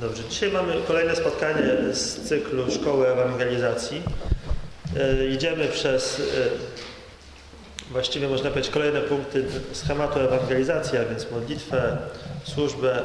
Dobrze, dzisiaj mamy kolejne spotkanie z cyklu Szkoły Ewangelizacji. Idziemy przez, właściwie można powiedzieć, kolejne punkty schematu ewangelizacji, a więc modlitwę, służbę,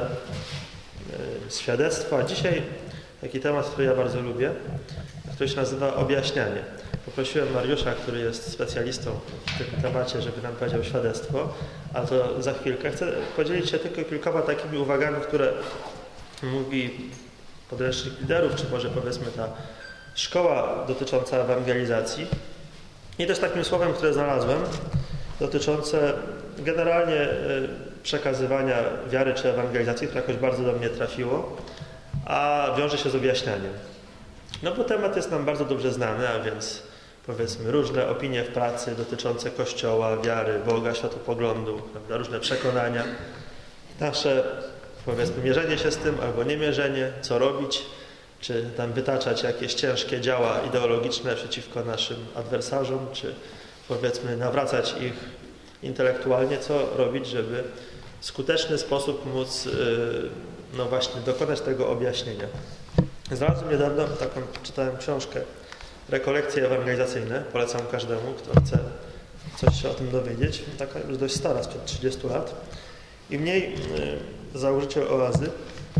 świadectwo. A dzisiaj taki temat, który ja bardzo lubię, który się nazywa objaśnianie. Poprosiłem Mariusza, który jest specjalistą w tym temacie, żeby nam powiedział świadectwo, a to za chwilkę. Chcę podzielić się tylko kilkoma takimi uwagami, które mówi podręcznik liderów, czy może powiedzmy ta szkoła dotycząca ewangelizacji. I też takim słowem, które znalazłem, dotyczące generalnie przekazywania wiary czy ewangelizacji, które jakoś bardzo do mnie trafiło, a wiąże się z objaśnianiem. No bo temat jest nam bardzo dobrze znany, a więc powiedzmy różne opinie w pracy dotyczące Kościoła, wiary, Boga, światopoglądu, prawda, różne przekonania. Nasze, powiedzmy, mierzenie się z tym albo niemierzenie, co robić, czy tam wytaczać jakieś ciężkie działa ideologiczne przeciwko naszym adwersarzom, czy powiedzmy nawracać ich intelektualnie, co robić, żeby w skuteczny sposób móc no właśnie dokonać tego objaśnienia. Znalazłem niedawno taką, czytałem książkę Rekolekcje ewangelizacyjne, polecam każdemu, kto chce coś się o tym dowiedzieć, taka już dość stara, sprzed 30 lat. I w niej założyciel Oazy,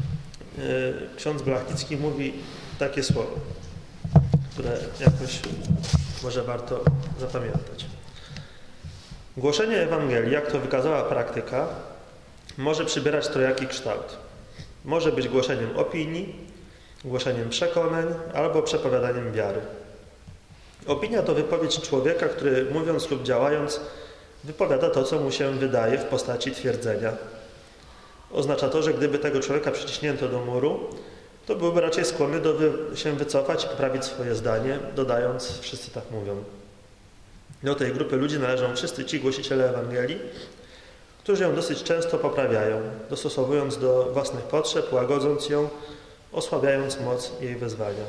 ksiądz Blachnicki, mówi takie słowo, które jakoś może warto zapamiętać. Głoszenie Ewangelii, jak to wykazała praktyka, może przybierać trojaki kształt. Może być głoszeniem opinii, głoszeniem przekonań albo przepowiadaniem wiary. Opinia to wypowiedź człowieka, który mówiąc lub działając wypowiada to, co mu się wydaje w postaci twierdzenia. Oznacza to, że gdyby tego człowieka przyciśnięto do muru, to byłby raczej skłonny się wycofać i poprawić swoje zdanie, dodając, wszyscy tak mówią. Do tej grupy ludzi należą wszyscy ci głosiciele Ewangelii, którzy ją dosyć często poprawiają, dostosowując do własnych potrzeb, łagodząc ją, osłabiając moc jej wezwania.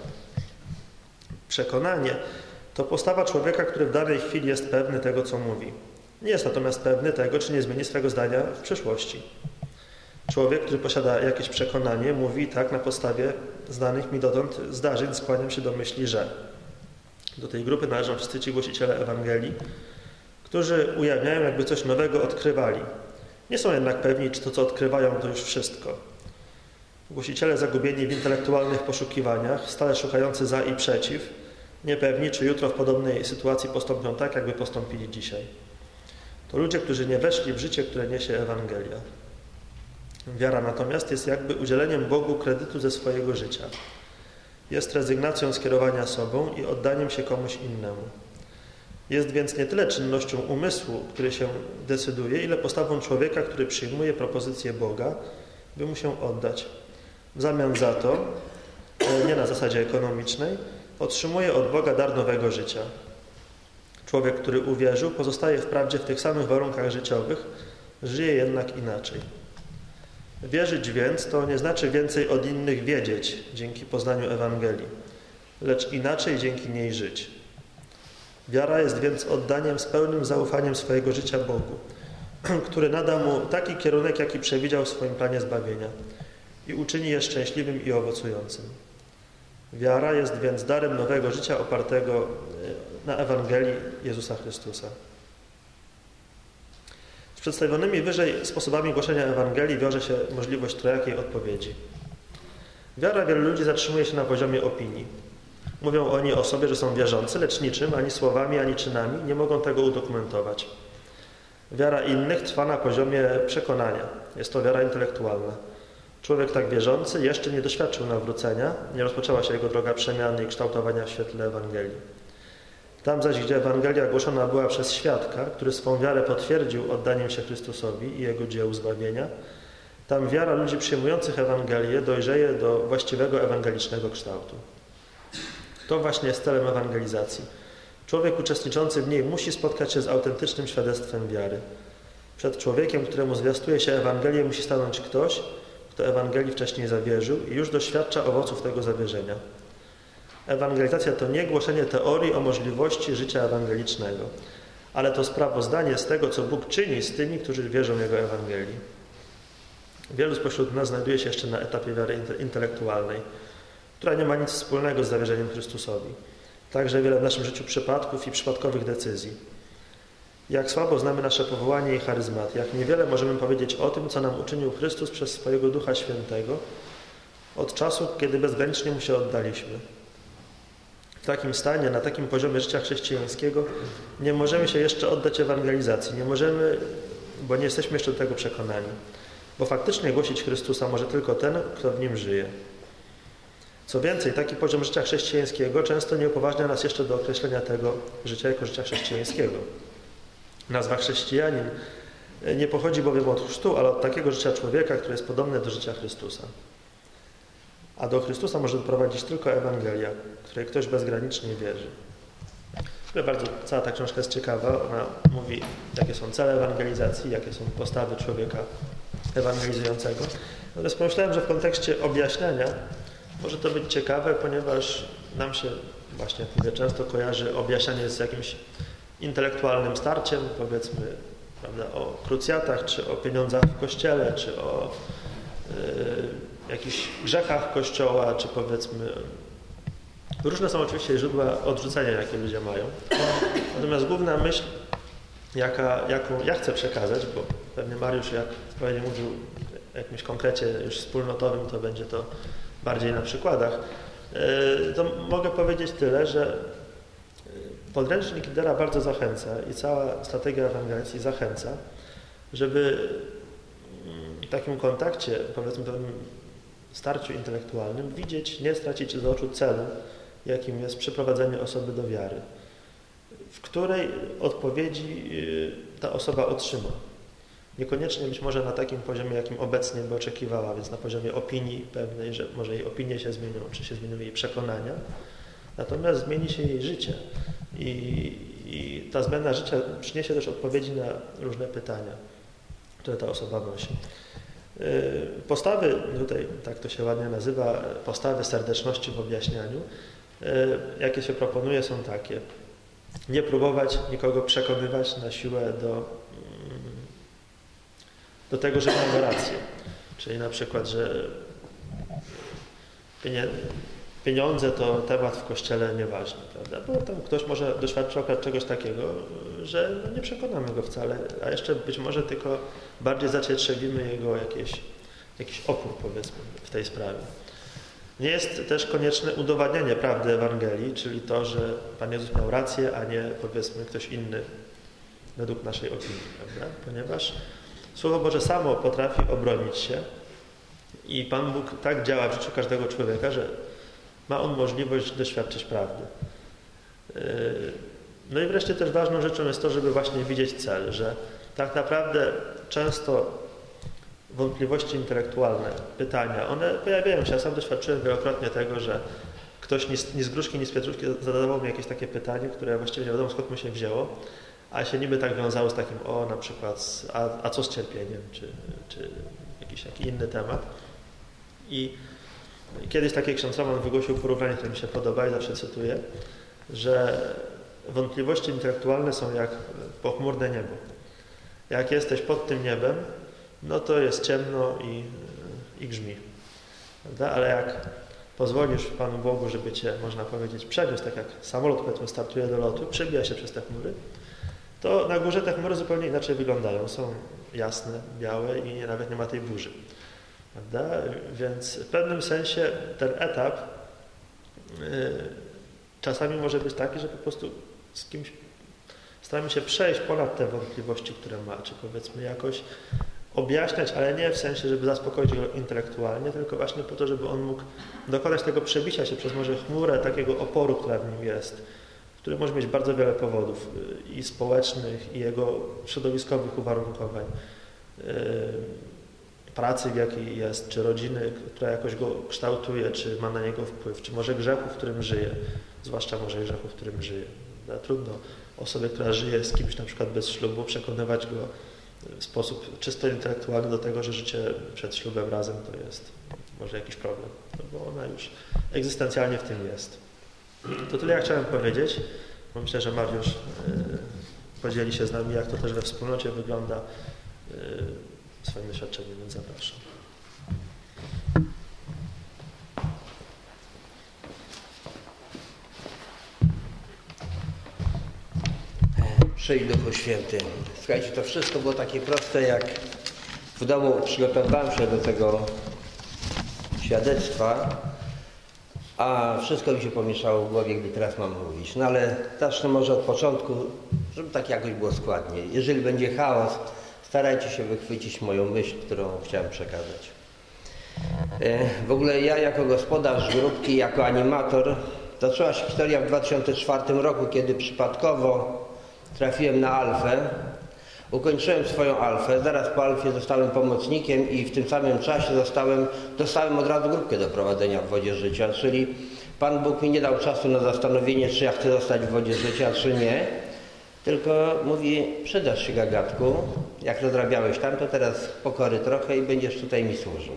Przekonanie to postawa człowieka, który w danej chwili jest pewny tego, co mówi. Nie jest natomiast pewny tego, czy nie zmieni swego zdania w przyszłości. Człowiek, który posiada jakieś przekonanie, mówi tak na podstawie znanych mi dotąd zdarzeń, skłaniam się do myśli, że. Do tej grupy należą wszyscy ci głosiciele Ewangelii, którzy ujawniają, jakby coś nowego odkrywali. Nie są jednak pewni, czy to, co odkrywają, to już wszystko. Głosiciele zagubieni w intelektualnych poszukiwaniach, stale szukający za i przeciw, niepewni, czy jutro w podobnej sytuacji postąpią tak, jakby postąpili dzisiaj. To ludzie, którzy nie weszli w życie, które niesie Ewangelia. Wiara natomiast jest jakby udzieleniem Bogu kredytu ze swojego życia. Jest rezygnacją skierowania sobą i oddaniem się komuś innemu. Jest więc nie tyle czynnością umysłu, który się decyduje, ile postawą człowieka, który przyjmuje propozycję Boga, by mu się oddać. W zamian za to, nie na zasadzie ekonomicznej, otrzymuje od Boga dar nowego życia. Człowiek, który uwierzył, pozostaje wprawdzie w tych samych warunkach życiowych, żyje jednak inaczej. Wierzyć więc to nie znaczy więcej od innych wiedzieć dzięki poznaniu Ewangelii, lecz inaczej dzięki niej żyć. Wiara jest więc oddaniem z pełnym zaufaniem swojego życia Bogu, który nada mu taki kierunek, jaki przewidział w swoim planie zbawienia i uczyni je szczęśliwym i owocującym. Wiara jest więc darem nowego życia opartego na Ewangelii Jezusa Chrystusa. Z przedstawionymi wyżej sposobami głoszenia Ewangelii wiąże się możliwość trojakiej odpowiedzi. Wiara wielu ludzi zatrzymuje się na poziomie opinii. Mówią oni o sobie, że są wierzący, lecz niczym, ani słowami, ani czynami nie mogą tego udokumentować. Wiara innych trwa na poziomie przekonania. Jest to wiara intelektualna. Człowiek tak wierzący jeszcze nie doświadczył nawrócenia, nie rozpoczęła się jego droga przemiany i kształtowania w świetle Ewangelii. Tam zaś, gdzie Ewangelia głoszona była przez świadka, który swą wiarę potwierdził oddaniem się Chrystusowi i Jego dziełu zbawienia, tam wiara ludzi przyjmujących Ewangelię dojrzeje do właściwego ewangelicznego kształtu. To właśnie jest celem ewangelizacji. Człowiek uczestniczący w niej musi spotkać się z autentycznym świadectwem wiary. Przed człowiekiem, któremu zwiastuje się Ewangelię, musi stanąć ktoś, kto Ewangelii wcześniej zawierzył i już doświadcza owoców tego zawierzenia. Ewangelizacja to nie głoszenie teorii o możliwości życia ewangelicznego, ale to sprawozdanie z tego, co Bóg czyni z tymi, którzy wierzą w Jego Ewangelii. Wielu spośród nas znajduje się jeszcze na etapie wiary intelektualnej, która nie ma nic wspólnego z zawierzeniem Chrystusowi. Także wiele w naszym życiu przypadków i przypadkowych decyzji. Jak słabo znamy nasze powołanie i charyzmat, jak niewiele możemy powiedzieć o tym, co nam uczynił Chrystus przez swojego Ducha Świętego od czasu, kiedy bezgranicznie Mu się oddaliśmy. W takim stanie, na takim poziomie życia chrześcijańskiego nie możemy się jeszcze oddać ewangelizacji. Nie możemy, bo nie jesteśmy jeszcze do tego przekonani. Bo faktycznie głosić Chrystusa może tylko ten, kto w Nim żyje. Co więcej, taki poziom życia chrześcijańskiego często nie upoważnia nas jeszcze do określenia tego życia jako życia chrześcijańskiego. Nazwa chrześcijanin nie pochodzi bowiem od chrztu, ale od takiego życia człowieka, które jest podobne do życia Chrystusa. A do Chrystusa może doprowadzić tylko Ewangelia, której ktoś bezgranicznie wierzy. Cała ta książka jest ciekawa. Ona mówi, jakie są cele ewangelizacji, jakie są postawy człowieka ewangelizującego. Natomiast pomyślałem, że w kontekście objaśniania może to być ciekawe, ponieważ nam się właśnie, jak mówię, często kojarzy objaśnianie z jakimś intelektualnym starciem, powiedzmy, prawda, o krucjatach, czy o pieniądzach w Kościele, czy o jakichś grzechach Kościoła, czy powiedzmy... Różne są oczywiście źródła odrzucenia, jakie ludzie mają. Natomiast główna myśl, jaką ja chcę przekazać, bo pewnie Mariusz, jak pewnie mówił o jakimś konkrecie już wspólnotowym, to będzie to bardziej na przykładach, to mogę powiedzieć tyle, że podręcznik lidera bardzo zachęca i cała strategia ewangelizacji zachęca, żeby w takim kontakcie, powiedzmy pewnym starciu intelektualnym, widzieć, nie stracić z oczu celu, jakim jest przyprowadzenie osoby do wiary, w której odpowiedzi ta osoba otrzyma. Niekoniecznie być może na takim poziomie, jakim obecnie by oczekiwała, więc na poziomie opinii pewnej, że może jej opinie się zmienią, czy się zmienią jej przekonania, natomiast zmieni się jej życie i ta zmiana życia przyniesie też odpowiedzi na różne pytania, które ta osoba nosi. Postawy, tutaj tak to się ładnie nazywa, postawy serdeczności w objaśnianiu, jakie się proponuje, są takie. Nie próbować nikogo przekonywać na siłę do tego, że mamy rację. Czyli na przykład, że pieniądze to temat w Kościele nieważny, prawda? Bo tam ktoś może doświadczyć czegoś takiego, że nie przekonamy go wcale, a jeszcze być może tylko bardziej zacietrzewimy jego jakiś opór, powiedzmy, w tej sprawie. Nie jest też konieczne udowadnianie prawdy Ewangelii, czyli to, że Pan Jezus miał rację, a nie, powiedzmy, ktoś inny według naszej opinii, prawda? Ponieważ Słowo Boże samo potrafi obronić się i Pan Bóg tak działa w życiu każdego człowieka, że ma on możliwość doświadczyć prawdy. No i wreszcie też ważną rzeczą jest to, żeby właśnie widzieć cel, że tak naprawdę często wątpliwości intelektualne, pytania, one pojawiają się. Ja sam doświadczyłem wielokrotnie tego, że ktoś ni z gruszki, ni z pietruszki zadawał mi jakieś takie pytanie, które właściwie nie wiadomo skąd mu się wzięło, a się niby tak wiązało z takim, na przykład, a co z cierpieniem, czy jakiś taki inny temat. I kiedyś taki ksiądz Roman wygłosił porównanie, które mi się podoba i zawsze cytuję, że wątpliwości intelektualne są jak pochmurne niebo. Jak jesteś pod tym niebem, no to jest ciemno i grzmi. Prawda? Ale jak pozwolisz Panu Bogu, żeby Cię, można powiedzieć, przeniósł, tak jak samolot, powiedzmy, startuje do lotu, przebija się przez te chmury, to na górze te chmury zupełnie inaczej wyglądają. Są jasne, białe i nawet nie ma tej burzy. Prawda? Więc w pewnym sensie ten etap czasami może być taki, że po prostu z kimś staramy się przejść ponad te wątpliwości, które ma, czy powiedzmy jakoś objaśniać, ale nie w sensie, żeby zaspokoić go intelektualnie, tylko właśnie po to, żeby on mógł dokonać tego przebicia się przez może chmurę takiego oporu, która w nim jest, który może mieć bardzo wiele powodów i społecznych, i jego środowiskowych uwarunkowań, pracy, w jakiej jest, czy rodziny, która jakoś go kształtuje, czy ma na niego wpływ, czy może grzechu, w którym żyje, zwłaszcza może grzechu, w którym żyje. Trudno osobie, która żyje z kimś na przykład bez ślubu, przekonywać go w sposób czysto intelektualny do tego, że życie przed ślubem razem to jest może jakiś problem, bo ona już egzystencjalnie w tym jest. To tyle, jak chciałem powiedzieć, bo myślę, że Mariusz podzieli się z nami, jak to też we wspólnocie wygląda swoim doświadczeniem, więc zapraszam. Przyjdź Duchu Święty. Słuchajcie, to wszystko było takie proste, jak w domu przygotowywałem się do tego świadectwa, a wszystko mi się pomieszało w głowie, gdy teraz mam mówić. No ale zacznę może od początku, żeby tak jakoś było składnie. Jeżeli będzie chaos, starajcie się wychwycić moją myśl, którą chciałem przekazać. W ogóle ja jako gospodarz grupki, jako animator, zaczęła się historia w 2004 roku, kiedy przypadkowo trafiłem na Alfę. Ukończyłem swoją Alfę, zaraz po Alfie zostałem pomocnikiem i w tym samym czasie dostałem od razu grupkę do prowadzenia w Wodzie Życia, czyli Pan Bóg mi nie dał czasu na zastanowienie, czy ja chcę zostać w Wodzie Życia, czy nie, tylko mówi, przydasz się, gagatku, jak rozrabiałeś tam, to teraz pokory trochę i będziesz tutaj mi służył.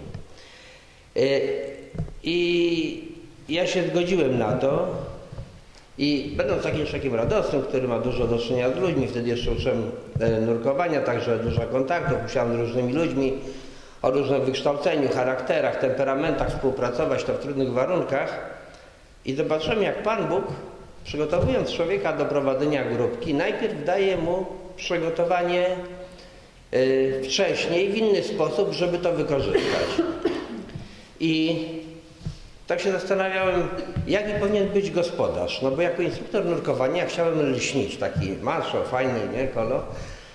I ja się zgodziłem na to i będąc takim radosnym, który ma dużo do czynienia z ludźmi, wtedy jeszcze uczyłem nurkowania, także dużo kontaktów, musiałem z różnymi ludźmi o różnym wykształceniu, charakterach, temperamentach współpracować, to w trudnych warunkach i zobaczyłem, jak Pan Bóg, przygotowując człowieka do prowadzenia grupki, najpierw daje mu przygotowanie wcześniej, w inny sposób, żeby to wykorzystać. I tak się zastanawiałem, jaki powinien być gospodarz. No bo jako instruktor nurkowania ja chciałem lśnić, taki macho, fajny, nie, kolo.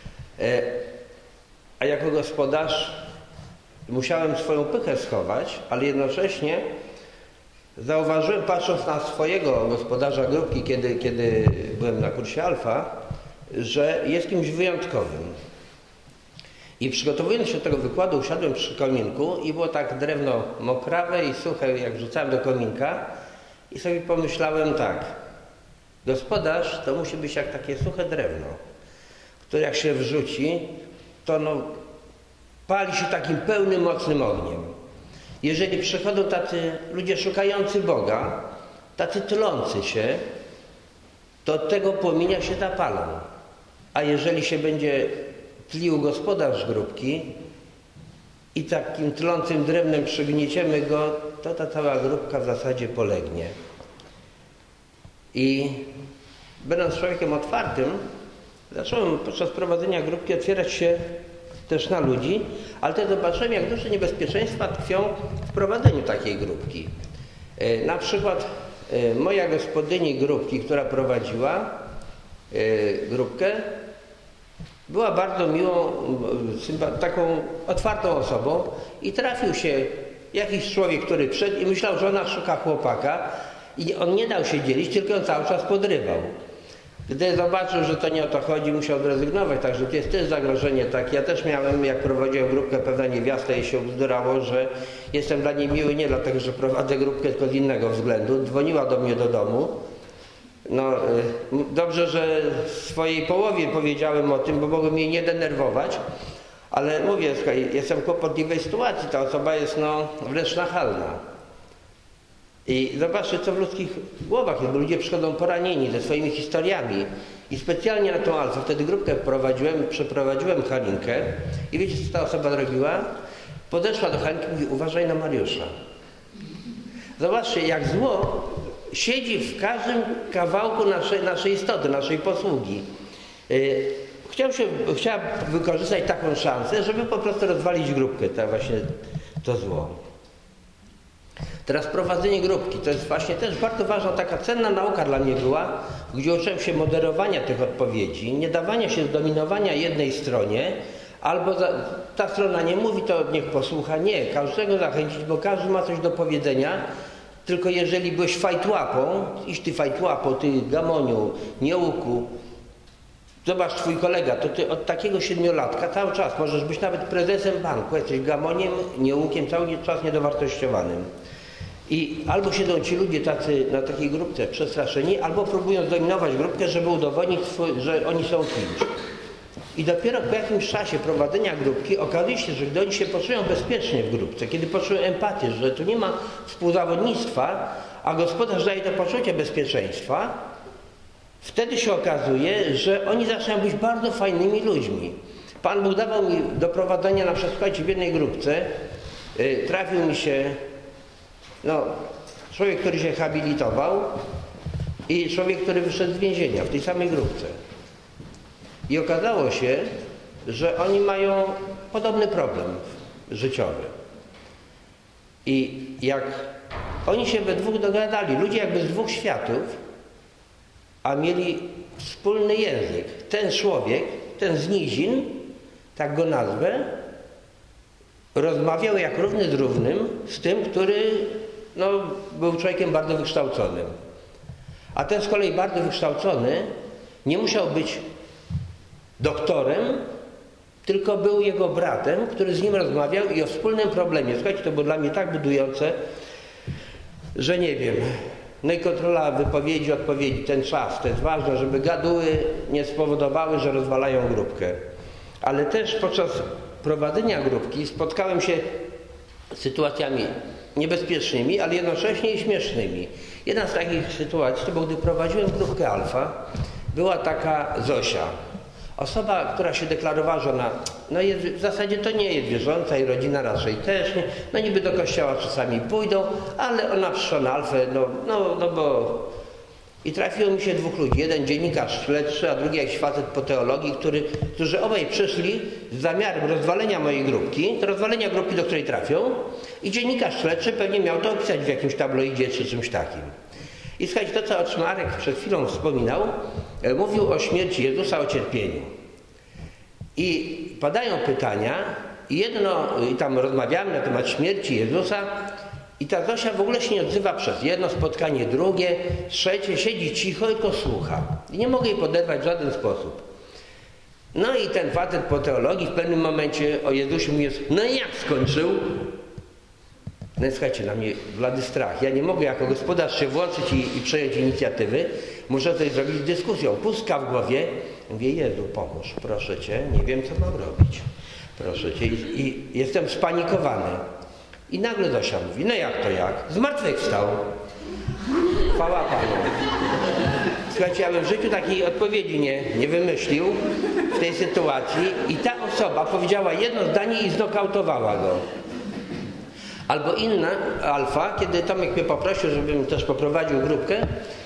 A jako gospodarz musiałem swoją pychę schować, ale jednocześnie zauważyłem, patrząc na swojego gospodarza grupki, kiedy byłem na kursie Alfa, że jest kimś wyjątkowym. I przygotowując się do tego wykładu, usiadłem przy kominku i było tak drewno mokrawe i suche, jak wrzucałem do kominka i sobie pomyślałem tak, gospodarz to musi być jak takie suche drewno, które jak się wrzuci, to pali się takim pełnym, mocnym ogniem. Jeżeli przychodzą tacy ludzie szukający Boga, tacy tylący się, to od tego płomienia się zapalą. A jeżeli się będzie tlił gospodarz grupki i takim tlącym drewnem przygnieciemy go, to ta cała grupka w zasadzie polegnie. I będąc człowiekiem otwartym, zacząłem podczas prowadzenia grupki otwierać się też na ludzi, ale też zobaczyłem, jak duże niebezpieczeństwa tkwią w prowadzeniu takiej grupki. Na przykład moja gospodyni grupki, która prowadziła grupkę, była bardzo miłą, taką otwartą osobą i trafił się jakiś człowiek, który przyszedł i myślał, że ona szuka chłopaka i on nie dał się dzielić, tylko on cały czas podrywał. Gdy zobaczył, że to nie o to chodzi, musiał zrezygnować, także to jest też zagrożenie takie. Ja też miałem, jak prowadziłem grupkę, pewna niewiasta jej się ubzdurało, że jestem dla niej miły nie dlatego, że prowadzę grupkę, tylko z innego względu. Dzwoniła do mnie do domu. No, dobrze, że swojej połowie powiedziałem o tym, bo mogłem jej nie denerwować, ale mówię, słuchaj, jestem w kłopotliwej sytuacji, ta osoba jest wręcz nachalna. I zobaczcie, co w ludzkich głowach jest, bo ludzie przychodzą poranieni ze swoimi historiami. I specjalnie na tą Alfę, wtedy grupkę przeprowadziłem Halinkę i wiecie, co ta osoba zrobiła? Podeszła do Halinki i mówi, uważaj na Mariusza. Zobaczcie, jak zło siedzi w każdym kawałku naszej istoty, naszej posługi. Chciałem wykorzystać taką szansę, żeby po prostu rozwalić grupkę, to zło. Teraz prowadzenie grupki, to jest właśnie też bardzo ważna, taka cenna nauka dla mnie była, gdzie uczyłem się moderowania tych odpowiedzi, nie dawania się zdominowania jednej stronie, albo ta strona nie mówi, to niech posłucha. Nie, każdego zachęcić, bo każdy ma coś do powiedzenia. Tylko jeżeli byłeś fajtłapą, iż ty fajtłapo, ty gamoniu, nieuku, zobacz twój kolega, to ty od takiego 7-latka cały czas możesz być nawet prezesem banku, jesteś gamoniem, nieukiem, cały czas niedowartościowanym. I albo siedzą ci ludzie tacy na takiej grupce przestraszeni, albo próbują zdominować grupkę, żeby udowodnić, że oni są kimś. I dopiero po jakimś czasie prowadzenia grupki okazuje się, że gdy oni się poczują bezpiecznie w grupce, kiedy poczują empatię, że tu nie ma współzawodnictwa, a gospodarz daje to poczucie bezpieczeństwa, wtedy się okazuje, że oni zaczynają być bardzo fajnymi ludźmi. Pan Bóg dawał mi do prowadzenia na przykład w jednej grupce, trafił mi się człowiek, który się habilitował i człowiek, który wyszedł z więzienia w tej samej grupce. I okazało się, że oni mają podobny problem życiowy. I jak oni się we dwóch dogadali, ludzie jakby z dwóch światów, a mieli wspólny język. Ten człowiek, ten z nizin, tak go nazwę, rozmawiał jak równy z równym z tym, który był człowiekiem bardzo wykształconym. A ten z kolei bardzo wykształcony nie musiał być doktorem, tylko był jego bratem, który z nim rozmawiał i o wspólnym problemie. Słuchajcie, to było dla mnie tak budujące, że nie wiem. No i kontrola wypowiedzi, odpowiedzi, ten czas, to jest ważne, żeby gaduły nie spowodowały, że rozwalają grupkę. Ale też podczas prowadzenia grupki spotkałem się z sytuacjami niebezpiecznymi, ale jednocześnie i śmiesznymi. Jedna z takich sytuacji to było, gdy prowadziłem grupkę alfa, była taka Zosia. Osoba, która się deklarowała, że ona w zasadzie to nie jest wierząca i rodzina raczej też nie. No niby do kościoła czasami pójdą, ale ona przyszła na alfę, bo... I trafiło mi się dwóch ludzi. Jeden dziennikarz śledczy, a drugi jakiś facet po teologii, którzy obaj przyszli z zamiarem rozwalenia mojej grupki, rozwalenia grupki, do której trafią, i dziennikarz śledczy pewnie miał to opisać w jakimś tabloidzie czy czymś takim. I słuchajcie, to co Oczmarek przed chwilą wspominał, mówił o śmierci Jezusa, o cierpieniu. I padają pytania, i tam rozmawiamy na temat śmierci Jezusa, i ta Zosia w ogóle się nie odzywa przez jedno spotkanie, drugie, trzecie, siedzi cicho, tylko słucha. I nie mogę jej poderwać w żaden sposób. No i ten facet po teologii w pewnym momencie o Jezusie mówi, no i jak skończył? No i słuchajcie, na mnie blady strach. Ja nie mogę jako gospodarz się włączyć i przejąć inicjatywy. Muszę coś zrobić z dyskusją. Pustka w głowie. Mówię, Jezu, pomóż, proszę Cię, nie wiem, co mam robić. Proszę Cię. I jestem spanikowany. I nagle Zosia mówi, no jak to jak? Zmartwychwstał. Chwała Panu. Słuchajcie, ja bym w życiu takiej odpowiedzi nie wymyślił w tej sytuacji i ta osoba powiedziała jedno zdanie i znokautowała go. Albo inna alfa, kiedy Tomek mnie poprosił, żebym też poprowadził grupkę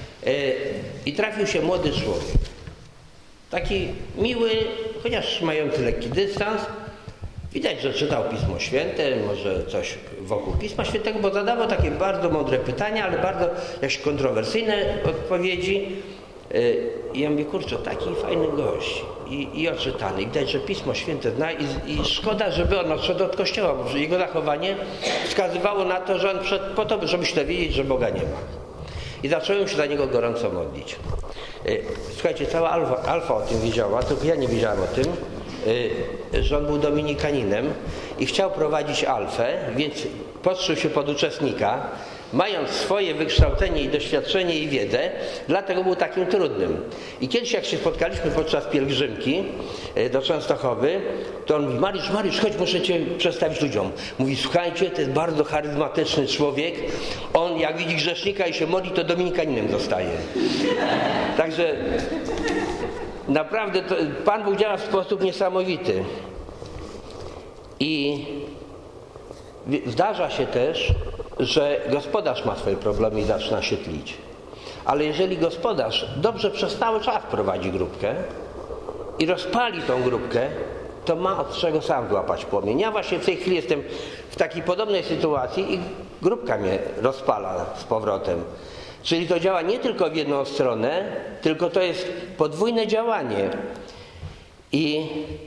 i trafił się młody człowiek. Taki miły, chociaż mający lekki dystans. Widać, że czytał Pismo Święte, może coś wokół Pisma Świętego, bo zadawał takie bardzo mądre pytania, ale bardzo jakieś kontrowersyjne odpowiedzi. I ja mówię, kurczę, taki fajny gość i oczytany. I widać, że Pismo Święte zna i szkoda, żeby on odszedł od Kościoła, bo jego zachowanie wskazywało na to, że on wszedł po to, żeby się dowiedzieć, że Boga nie ma. I zacząłem się za niego gorąco modlić. Słuchajcie, cała alfa o tym wiedziała, tylko ja nie wiedziałem o tym, że on był dominikaninem i chciał prowadzić alfę, więc podszył się pod uczestnika, mając swoje wykształcenie i doświadczenie i wiedzę, dlatego był takim trudnym. I kiedyś jak się spotkaliśmy podczas pielgrzymki do Częstochowy, to on mówi, Mariusz, chodź, muszę Cię przedstawić ludziom. Mówi, słuchajcie, to jest bardzo charyzmatyczny człowiek, on jak widzi grzesznika i się modli, to dominikaninem zostaje. Także naprawdę Pan Bóg działa w sposób niesamowity. I zdarza się też, że gospodarz ma swoje problemy i zaczyna się tlić. Ale jeżeli gospodarz dobrze przez cały czas prowadzi grupkę i rozpali tą grupkę, to ma od czego sam złapać płomień. Ja właśnie w tej chwili jestem w takiej podobnej sytuacji i grupka mnie rozpala z powrotem. Czyli to działa nie tylko w jedną stronę, tylko to jest podwójne działanie. I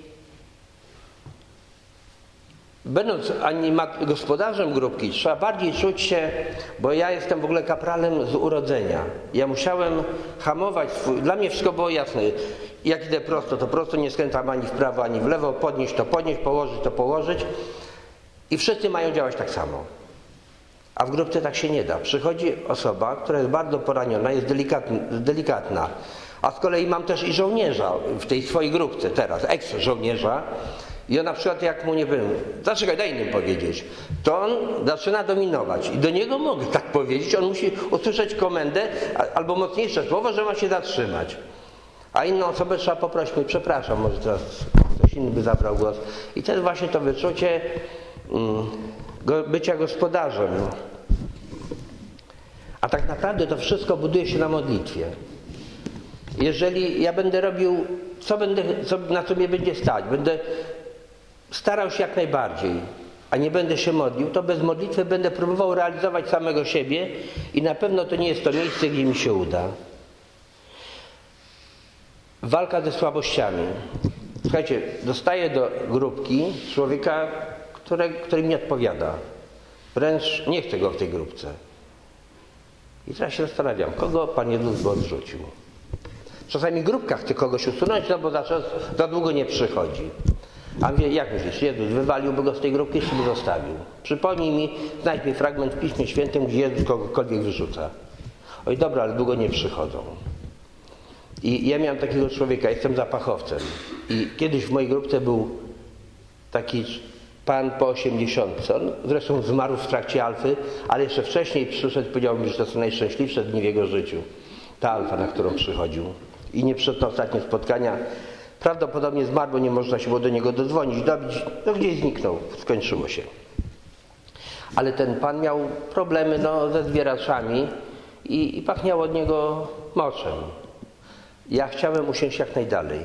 będąc gospodarzem grupki, trzeba bardziej czuć się, bo ja jestem w ogóle kapralem z urodzenia. Ja musiałem hamować dla mnie wszystko było jasne. Jak idę prosto, to prosto, nie skręcam ani w prawo, ani w lewo, podnieść, to podnieść, położyć, to położyć. I wszyscy mają działać tak samo. A w grupce tak się nie da. Przychodzi osoba, która jest bardzo poraniona, jest delikatna. A z kolei mam też i żołnierza w tej swojej grupce teraz, eks-żołnierza. I on na przykład jak mu nie powiem, zaczekaj, daj innym powiedzieć, to on zaczyna dominować. I do niego mogę tak powiedzieć, on musi usłyszeć komendę albo mocniejsze słowo, że ma się zatrzymać. A inną osobę trzeba poprosić, przepraszam, może teraz ktoś inny by zabrał głos. I to jest właśnie to wyczucie bycia gospodarzem. A tak naprawdę to wszystko buduje się na modlitwie. Jeżeli ja będę robił na co mnie będzie stać. Będę starał się jak najbardziej, a nie będę się modlił, to bez modlitwy będę próbował realizować samego siebie i na pewno to nie jest to miejsce, gdzie mi się uda. Walka ze słabościami. Słuchajcie, dostaję do grupki człowieka, który mi odpowiada. Wręcz nie chcę go w tej grupce. I teraz się zastanawiam, kogo Pan Jezus by odrzucił. Czasami grupka chce kogoś usunąć, no bo za długo nie przychodzi. A mówię, jak myślisz, Jezus wywaliłby go z tej grupki, czy by zostawił? Przypomnij mi, znajdź mi fragment w Piśmie Świętym, gdzie Jezus kogokolwiek wyrzuca. Oj dobra, ale długo nie przychodzą. I ja miałem takiego człowieka, jestem zapachowcem. I kiedyś w mojej grupce był taki pan po 80. On zresztą zmarł w trakcie alfy, ale jeszcze wcześniej przyszedł i powiedział mi, że to są najszczęśliwsze dni w jego życiu. Ta alfa, na którą przychodził. I nie przyszedł na ostatnie spotkania. Prawdopodobnie zmarł, bo nie można się było do niego dodzwonić, dobić. No gdzieś zniknął, skończyło się. Ale ten pan miał problemy ze zbieraczami i pachniało od niego moczem. Ja chciałem usiąść jak najdalej.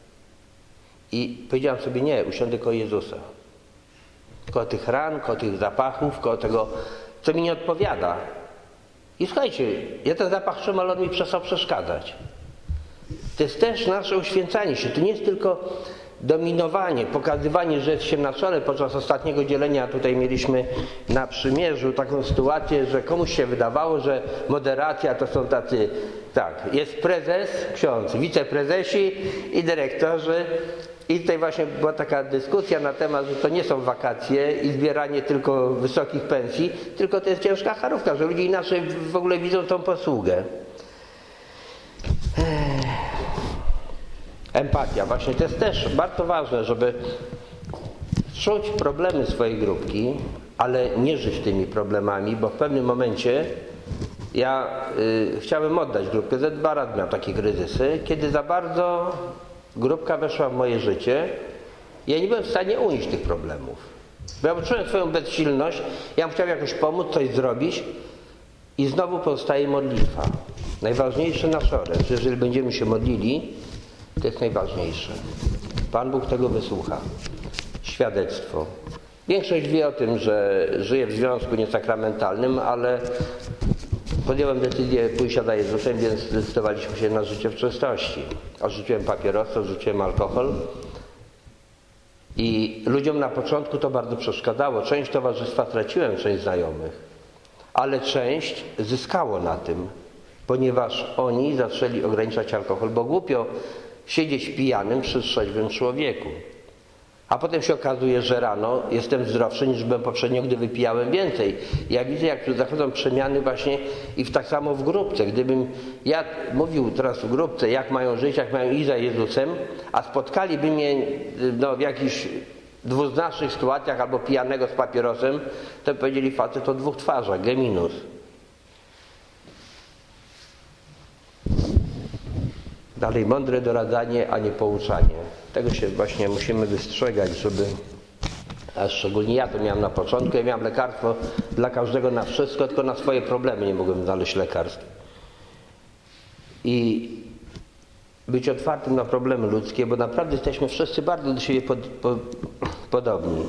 I powiedziałem sobie, nie, usiądę koło Jezusa. Koło tych ran, koło tych zapachów, koło tego, co mi nie odpowiada. I słuchajcie, ja ten zapach czułem, ale on mi przestał przeszkadzać. To jest też nasze uświęcanie się. To nie jest tylko dominowanie, pokazywanie, że jest się na czole. Podczas ostatniego dzielenia tutaj mieliśmy na przymierzu taką sytuację, że komuś się wydawało, że moderacja to są tacy, tak, jest prezes, ksiądz, wiceprezesi i dyrektorzy. I tutaj właśnie była taka dyskusja na temat, że to nie są wakacje i zbieranie tylko wysokich pensji, tylko to jest ciężka charówka, że ludzie inaczej w ogóle widzą tą posługę. Empatia. Właśnie to jest też bardzo ważne, żeby czuć problemy swojej grupki, ale nie żyć tymi problemami, bo w pewnym momencie ja chciałem oddać grupkę. Ze 2 razy miałem takie kryzysy, kiedy za bardzo grupka weszła w moje życie. Ja nie byłem w stanie unieść tych problemów. Bo ja czułem swoją bezsilność, ja bym chciał jakoś pomóc, coś zrobić i znowu pozostaje modlitwa. Najważniejszy nasz oręż. Jeżeli będziemy się modlili, to jest najważniejsze. Pan Bóg tego wysłucha. Świadectwo. Większość wie o tym, że żyję w związku niesakramentalnym, ale podjąłem decyzję pójścia za Jezusem, więc zdecydowaliśmy się na życie w czystości. Odrzuciłem papierosy, odrzuciłem alkohol i ludziom na początku to bardzo przeszkadzało. Część towarzystwa traciłem, część znajomych, ale część zyskało na tym, ponieważ oni zaczęli ograniczać alkohol, bo głupio siedzieć pijanym przy trzeźwym człowieku. A potem się okazuje, że rano jestem zdrowszy niż byłem poprzednio, gdy wypijałem więcej. Ja widzę, jak zachodzą przemiany właśnie i tak samo w grupce. Gdybym ja mówił teraz w grupce, jak mają żyć, jak mają iść za Jezusem, a spotkaliby mnie w jakichś dwuznacznych sytuacjach albo pijanego z papierosem, to powiedzieli, facet o 2 twarzach, geminus. Dalej, mądre doradzanie, a nie pouczanie. Tego się właśnie musimy wystrzegać, żeby, a szczególnie ja to miałem na początku, ja miałem lekarstwo dla każdego na wszystko, tylko na swoje problemy nie mogłem znaleźć lekarstw. I być otwartym na problemy ludzkie, bo naprawdę jesteśmy wszyscy bardzo do siebie podobni.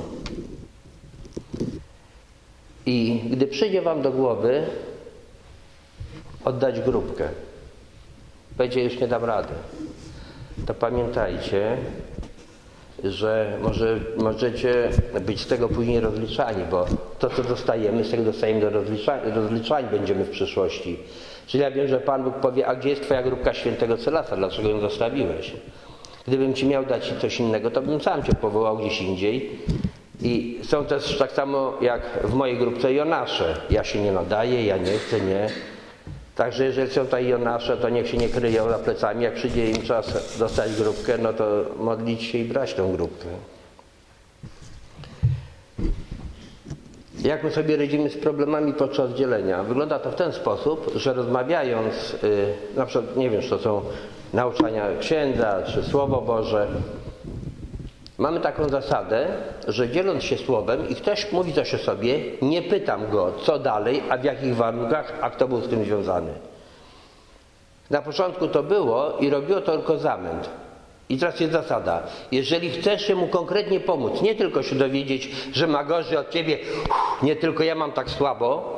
I gdy przyjdzie wam do głowy oddać grupkę, będzie już nie dam rady, to pamiętajcie, że możecie być z tego później rozliczani, bo to, co dostajemy, z tego dostajemy do rozliczani będziemy w przyszłości. Czyli ja wiem, że Pan Bóg powie, a gdzie jest twoja grupka świętego Cylasa, dlaczego ją zostawiłeś? Gdybym ci miał dać coś innego, to bym sam cię powołał gdzieś indziej. I są też tak samo jak w mojej grupce Jonasze. Ja się nie nadaję, ja nie chcę, nie. Także jeżeli są tutaj Jonasze, to niech się nie kryją za plecami. Jak przyjdzie im czas dostać grupkę, no to modlić się i brać tę grupkę. Jak my sobie radzimy z problemami podczas dzielenia? Wygląda to w ten sposób, że rozmawiając, na przykład, nie wiem, czy to są nauczania księdza, czy Słowo Boże, mamy taką zasadę, że dzieląc się słowem i ktoś mówi coś o sobie, nie pytam go, co dalej, a w jakich warunkach, a kto był z tym związany. Na początku to było i robiło to tylko zamęt. I teraz jest zasada. Jeżeli chcesz mu konkretnie pomóc, nie tylko się dowiedzieć, że ma gorzej od ciebie, nie tylko ja mam tak słabo,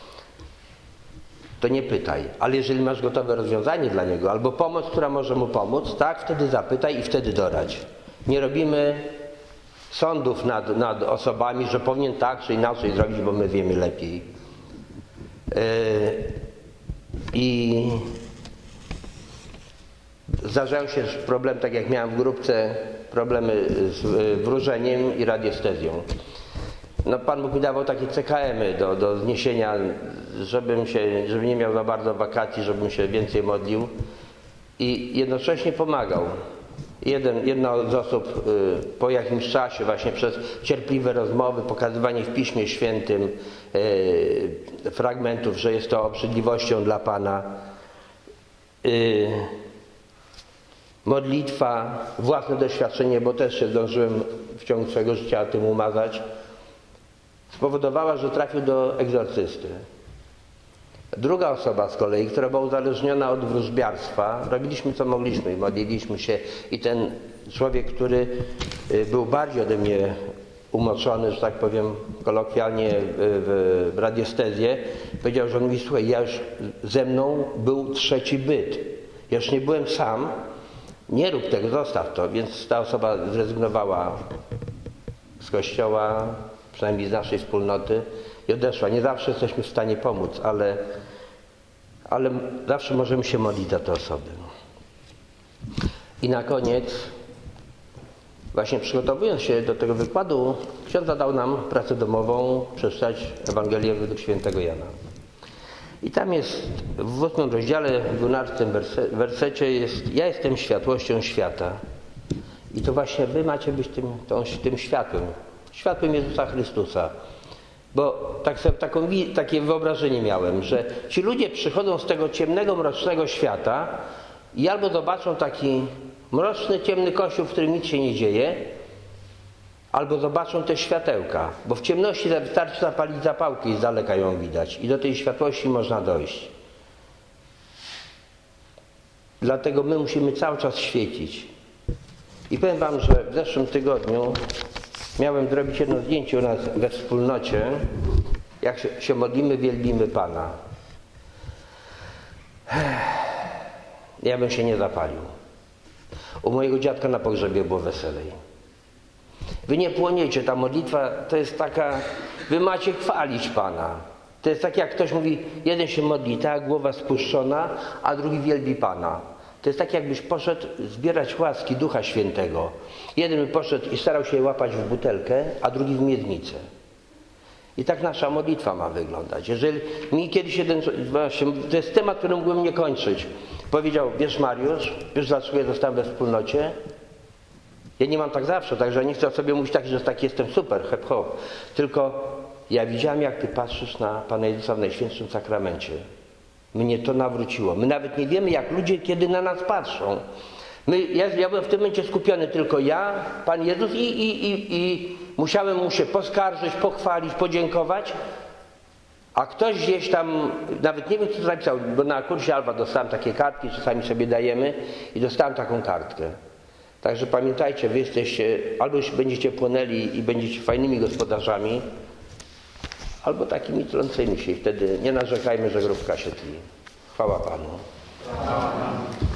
to nie pytaj. Ale jeżeli masz gotowe rozwiązanie dla niego, albo pomoc, która może mu pomóc, tak, wtedy zapytaj i wtedy doradź. Nie robimy sądów nad osobami, że powinien tak czy inaczej zrobić, bo my wiemy lepiej. I zdarzają się problem, tak jak miałem w grupce, problemy z wróżeniem i radiestezją. No, Pan Bóg mi dawał takie CKM-y do zniesienia, żebym nie miał za bardzo wakacji, żebym się więcej modlił i jednocześnie pomagał. Jedna z osób po jakimś czasie właśnie przez cierpliwe rozmowy, pokazywanie w Piśmie Świętym fragmentów, że jest to obrzydliwością dla Pana, modlitwa, własne doświadczenie, bo też się zdążyłem w ciągu swojego życia tym umazać, spowodowała, że trafił do egzorcysty. Druga osoba z kolei, która była uzależniona od wróżbiarstwa, robiliśmy co mogliśmy, modliliśmy się i ten człowiek, który był bardziej ode mnie umoczony, że tak powiem kolokwialnie, w radiestezję, powiedział, że on mówi, słuchaj, ja już ze mną był trzeci byt, ja już nie byłem sam, nie rób tego, zostaw to, więc ta osoba zrezygnowała z kościoła, przynajmniej z naszej wspólnoty i odeszła. Nie zawsze jesteśmy w stanie pomóc, ale zawsze możemy się modlić za te osoby. I na koniec, właśnie przygotowując się do tego wykładu, ksiądz zadał nam pracę domową przeczytać Ewangelię według świętego Jana. I tam jest w 8 rozdziale, w 12 wersecie jest: ja jestem światłością świata. I to właśnie wy macie być tym światłem. Światłem Jezusa Chrystusa. Bo tak sobie takie wyobrażenie miałem, że ci ludzie przychodzą z tego ciemnego, mrocznego świata i albo zobaczą taki mroczny, ciemny kościół, w którym nic się nie dzieje, albo zobaczą te światełka, bo w ciemności wystarczy zapalić zapałkę i z daleka ją widać i do tej światłości można dojść. Dlatego my musimy cały czas świecić. I powiem wam, że w zeszłym tygodniu miałem zrobić jedno zdjęcie u nas we wspólnocie, jak się modlimy, wielbimy Pana. Ja bym się nie zapalił. U mojego dziadka na pogrzebie było weselej. Wy nie płoniecie, ta modlitwa to jest taka, wy macie chwalić Pana. To jest tak, jak ktoś mówi, jeden się modli, tak, głowa spuszczona, a drugi wielbi Pana. To jest tak, jakbyś poszedł zbierać łaski Ducha Świętego. Jeden by poszedł i starał się je łapać w butelkę, a drugi w miednicę. I tak nasza modlitwa ma wyglądać. Jeżeli mi kiedyś jeden, właśnie, to jest temat, który mógłbym nie kończyć, powiedział, wiesz Mariusz, wiesz dlaczego ja zostałem we wspólnocie? Ja nie mam tak zawsze, także nie chcę sobie mówić tak, że taki jestem super, hep hop. Tylko ja widziałem, jak ty patrzysz na Pana Jezusa w Najświętszym Sakramencie. Mnie to nawróciło. My nawet nie wiemy, jak ludzie kiedy na nas patrzą. Ja byłem w tym momencie skupiony tylko ja, Pan Jezus i musiałem mu się poskarżyć, pochwalić, podziękować. A ktoś gdzieś tam, nawet nie wiem co napisał, bo na kursie Alba dostałem takie kartki, czasami sobie dajemy i dostałem taką kartkę. Także pamiętajcie, wy jesteście, albo już będziecie płonęli i będziecie fajnymi gospodarzami, albo takimi trącymi się i wtedy nie narzekajmy, że grupka się tli. Chwała Panu.